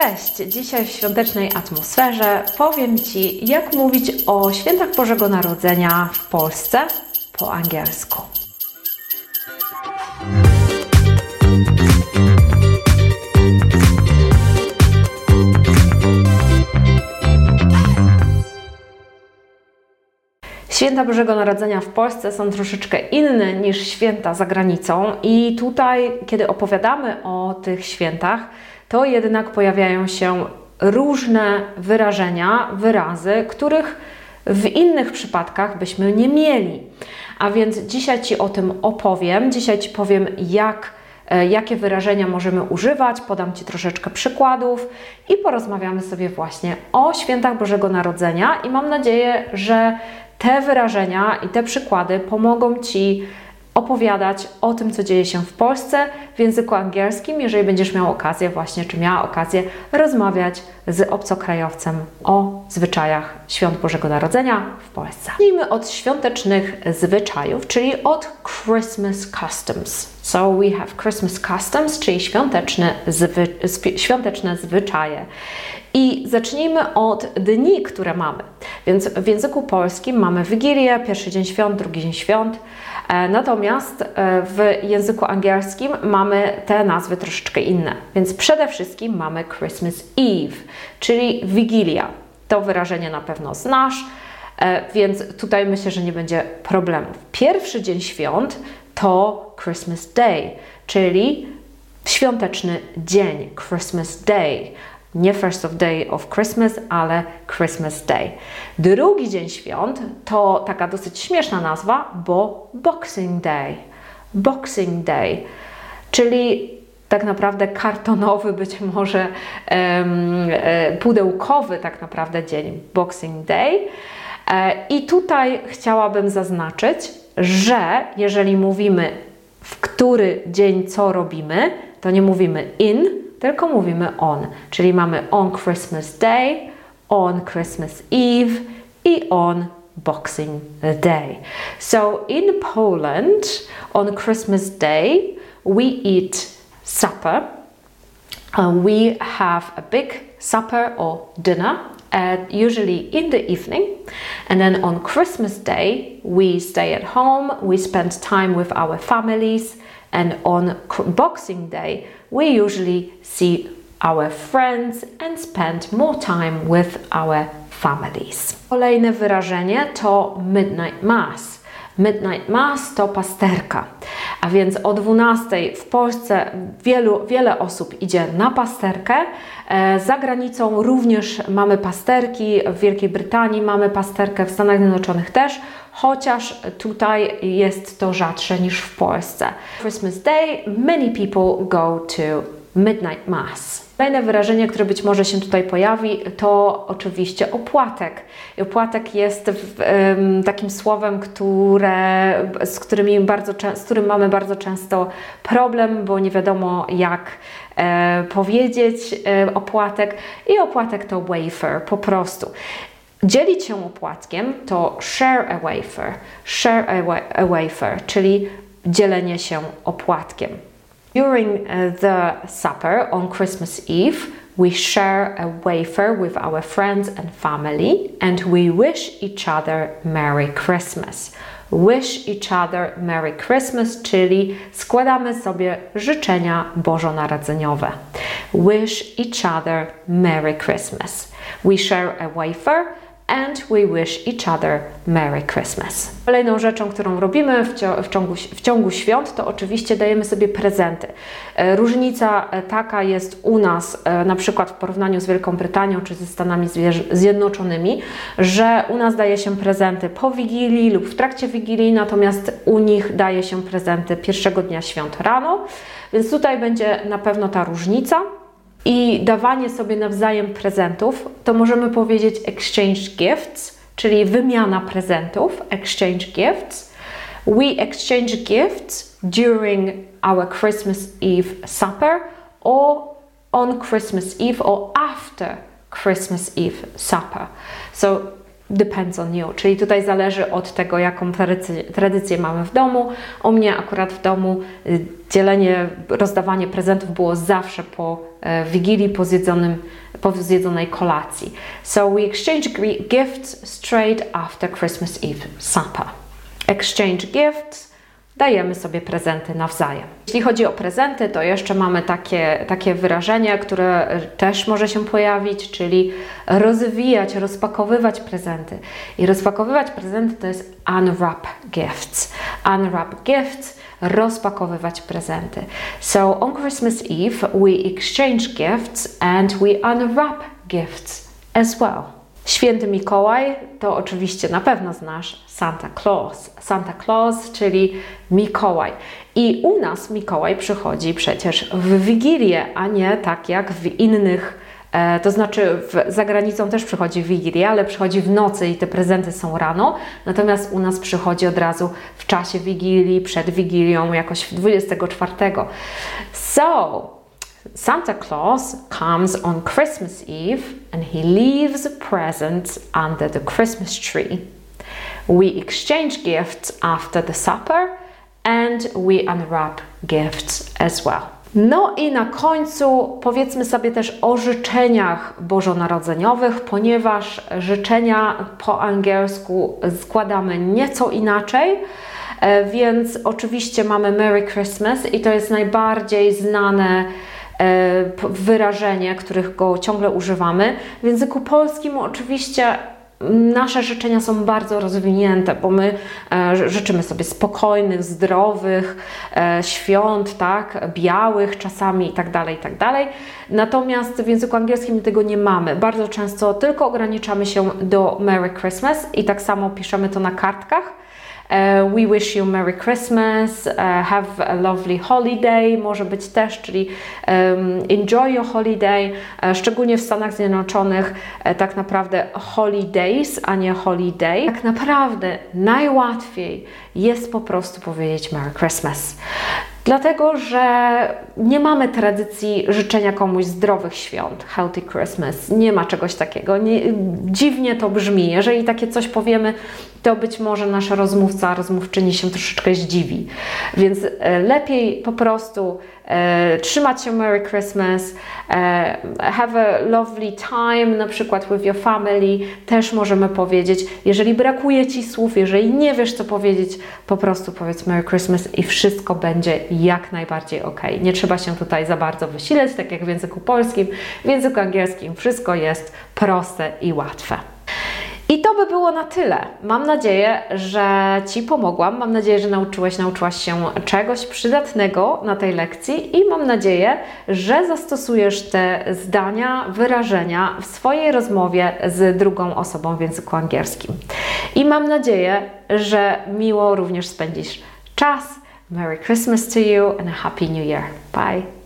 Cześć! Dzisiaj w świątecznej atmosferze powiem Ci, jak mówić o świętach Bożego Narodzenia w Polsce po angielsku. Święta Bożego Narodzenia w Polsce są troszeczkę inne niż święta za granicą i tutaj, kiedy opowiadamy o tych świętach, to jednak pojawiają się różne wyrażenia, wyrazy, których w innych przypadkach byśmy nie mieli. A więc dzisiaj Ci o tym opowiem. Dzisiaj Ci powiem, jakie wyrażenia możemy używać, podam Ci troszeczkę przykładów i porozmawiamy sobie właśnie o świętach Bożego Narodzenia i mam nadzieję, że te wyrażenia i te przykłady pomogą Ci opowiadać o tym, co dzieje się w Polsce w języku angielskim, jeżeli będziesz miał okazję właśnie, czy miała okazję rozmawiać z obcokrajowcem o zwyczajach Świąt Bożego Narodzenia w Polsce. Zacznijmy od świątecznych zwyczajów, czyli od Christmas customs. So we have Christmas customs, czyli świąteczne zwyczaje. I zacznijmy od dni, które mamy. Więc w języku polskim mamy Wigilię, pierwszy dzień świąt, drugi dzień świąt. Natomiast w języku angielskim mamy te nazwy troszeczkę inne. Więc przede wszystkim mamy Christmas Eve, czyli Wigilia. To wyrażenie na pewno znasz, więc tutaj myślę, że nie będzie problemów. Pierwszy dzień świąt to Christmas Day, czyli świąteczny dzień, Christmas Day. Nie first of day of Christmas, ale Christmas Day. Drugi dzień świąt to taka dosyć śmieszna nazwa, bo Boxing Day. Boxing Day, czyli tak naprawdę kartonowy, być może pudełkowy tak naprawdę dzień Boxing Day. I tutaj chciałabym zaznaczyć, że jeżeli mówimy, w który dzień co robimy, to nie mówimy in, tylko mówimy on, czyli mamy on Christmas Day, on Christmas Eve i on Boxing Day. So in Poland, on Christmas Day, we eat supper. We have a big supper or dinner, usually in the evening. And then on Christmas Day, we stay at home, we spend time with our families. And on Boxing Day, we usually see our friends and spend more time with our families. Kolejne wyrażenie to Midnight Mass. Midnight Mass to pasterka. A więc o 12:00 w Polsce wiele osób idzie na pasterkę. Za granicą również mamy pasterki, w Wielkiej Brytanii mamy pasterkę, w Stanach Zjednoczonych też, chociaż tutaj jest to rzadsze niż w Polsce. Christmas Day, many people go to Midnight Mass. Kolejne wyrażenie, które być może się tutaj pojawi, to oczywiście opłatek. I opłatek jest takim słowem, z którym mamy bardzo często problem, bo nie wiadomo jak powiedzieć opłatek. I opłatek to wafer, po prostu. Dzielić się opłatkiem to share a wafer, czyli dzielenie się opłatkiem. During the supper on Christmas Eve, we share a wafer with our friends and family and we wish each other Merry Christmas. Wish each other Merry Christmas, czyli składamy sobie życzenia bożonarodzeniowe. Wish each other Merry Christmas. We share a wafer and we wish each other Merry Christmas. Kolejną rzeczą, którą robimy w ciągu świąt, to oczywiście dajemy sobie prezenty. Różnica taka jest u nas, na przykład w porównaniu z Wielką Brytanią czy ze Stanami Zjednoczonymi, że u nas daje się prezenty po Wigilii lub w trakcie Wigilii, natomiast u nich daje się prezenty pierwszego dnia świąt rano, więc tutaj będzie na pewno ta różnica. I dawanie sobie nawzajem prezentów, to możemy powiedzieć exchange gifts, czyli wymiana prezentów, exchange gifts. We exchange gifts during our Christmas Eve supper or on Christmas Eve or after Christmas Eve supper. So depends on you, czyli tutaj zależy od tego, jaką tradycję mamy w domu. U mnie akurat w domu rozdawanie prezentów było zawsze po Wigilii po zjedzonej kolacji. So we exchange gifts straight after Christmas Eve supper. Exchange gifts, dajemy sobie prezenty nawzajem. Jeśli chodzi o prezenty, to jeszcze mamy takie wyrażenie, które też może się pojawić, czyli rozwijać, rozpakowywać prezenty. I rozpakowywać prezenty to jest unwrap gifts. Unwrap gifts, rozpakowywać prezenty. So on Christmas Eve we exchange gifts and we unwrap gifts as well. Święty Mikołaj to oczywiście na pewno znasz Santa Claus. Santa Claus, czyli Mikołaj. I u nas Mikołaj przychodzi przecież w Wigilię, a nie tak jak w innych, to znaczy za granicą też przychodzi w Wigilię, ale przychodzi w nocy i te prezenty są rano, natomiast u nas przychodzi od razu w czasie Wigilii, przed Wigilią, jakoś 24. So, Santa Claus comes on Christmas Eve and he leaves presents under the Christmas tree. We exchange gifts after the supper and we unwrap gifts as well. No i na końcu powiedzmy sobie też o życzeniach bożonarodzeniowych, ponieważ życzenia po angielsku składamy nieco inaczej. Więc oczywiście mamy Merry Christmas i to jest najbardziej znane wyrażenie, których ciągle używamy. W języku polskim oczywiście nasze życzenia są bardzo rozwinięte, bo my życzymy sobie spokojnych, zdrowych świąt, tak, białych czasami i tak dalej. Natomiast w języku angielskim tego nie mamy. Bardzo często tylko ograniczamy się do Merry Christmas i tak samo piszemy to na kartkach. We wish you Merry Christmas, have a lovely holiday, może być też, czyli enjoy your holiday, szczególnie w Stanach Zjednoczonych tak naprawdę holidays, a nie holiday. Tak naprawdę najłatwiej jest po prostu powiedzieć Merry Christmas. Dlatego, że nie mamy tradycji życzenia komuś zdrowych świąt, healthy Christmas, nie ma czegoś takiego. Dziwnie to brzmi. Jeżeli takie coś powiemy, to być może nasz rozmówca, rozmówczyni się troszeczkę zdziwi. Więc lepiej po prostu trzymać się Merry Christmas, have a lovely time, na przykład with your family, też możemy powiedzieć. Jeżeli brakuje Ci słów, jeżeli nie wiesz co powiedzieć, po prostu powiedz Merry Christmas i wszystko będzie jak najbardziej ok. Nie trzeba się tutaj za bardzo wysilać, tak jak w języku polskim. W języku angielskim wszystko jest proste i łatwe. I to by było na tyle. Mam nadzieję, że Ci pomogłam. Mam nadzieję, że nauczyłaś się czegoś przydatnego na tej lekcji i mam nadzieję, że zastosujesz te zdania, wyrażenia w swojej rozmowie z drugą osobą w języku angielskim. I mam nadzieję, że miło również spędzisz czas. Merry Christmas to you and a Happy New Year. Bye!